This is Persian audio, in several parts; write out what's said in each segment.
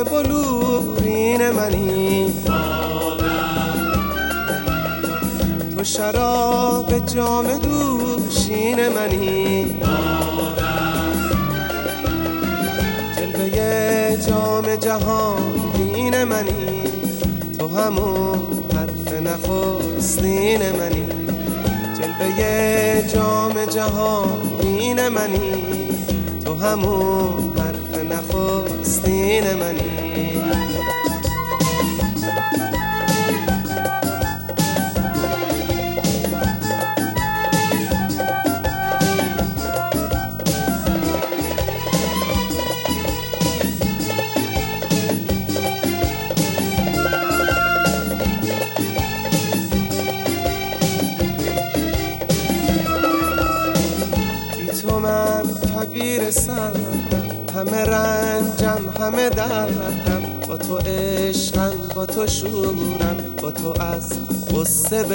بلورین منی، تو شراب جام دوشین منی، جلوه جام جهان بین منی، تو همون حرف نخستین منی، جلوه جام جهان بین منی، تو همون حرف نخستین منی. تو من کبیر سردم، همه رنجم همه دردم، با تو عشقم با تو شورم، با تو از غصه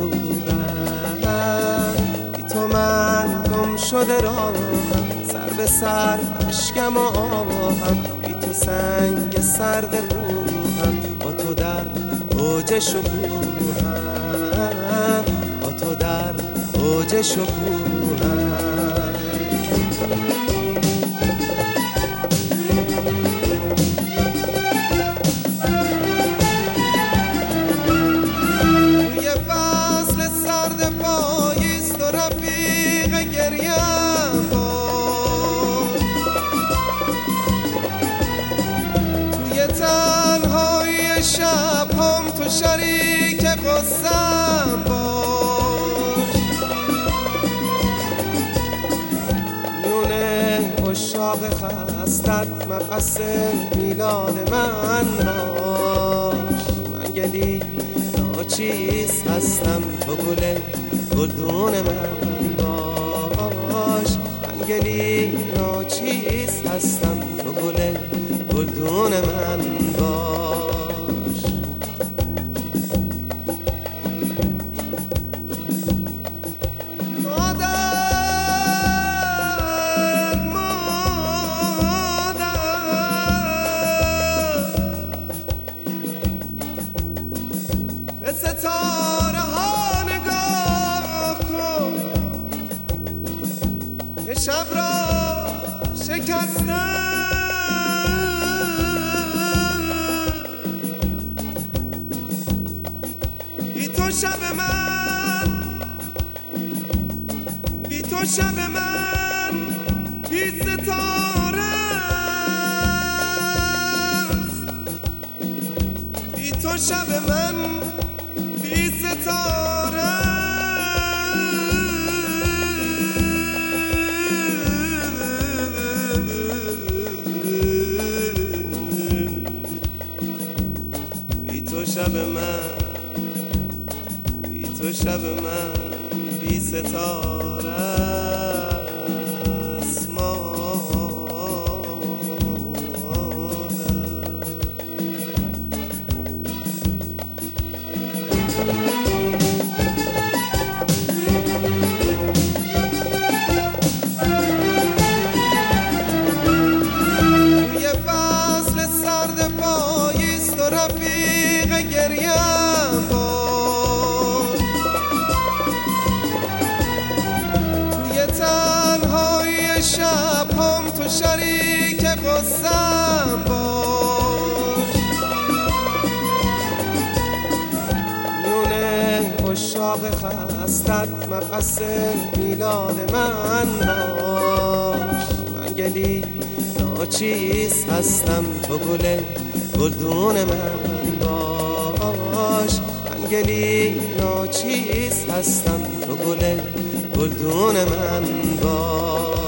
بدورم. بی تو من گم شده راهم، سر به سر عشقم و آهم، بی تو سنگ سرد روحم، با تو در اوج شکوهم، با تو در اوج شکوهم. شب هم تو شریک قصم باش، میونه عشاق خستت مبعث میلاد من باش. من گلی ناچیز هستم، تو گل گلدون من باش. من گلی ناچیز هستم، تو گل گلدون من باش. به ستاره ها نگاه کن که شب را شکستن، بی تو شب من، بی تو شب من بی ستاره است، بی تو شب من بی ستاره. بی تو شب من، بی تو شب من بی ستاره است. رفیق گریم بود توی تنهای شب هم تو شریک قصم باش. میونه عشاق خستت مبعث میلاد من باش. من گلی ناچیز هستم، تو گل گلدون من باش. من گلی ناچیز هستم، تو گل گلدون من باش.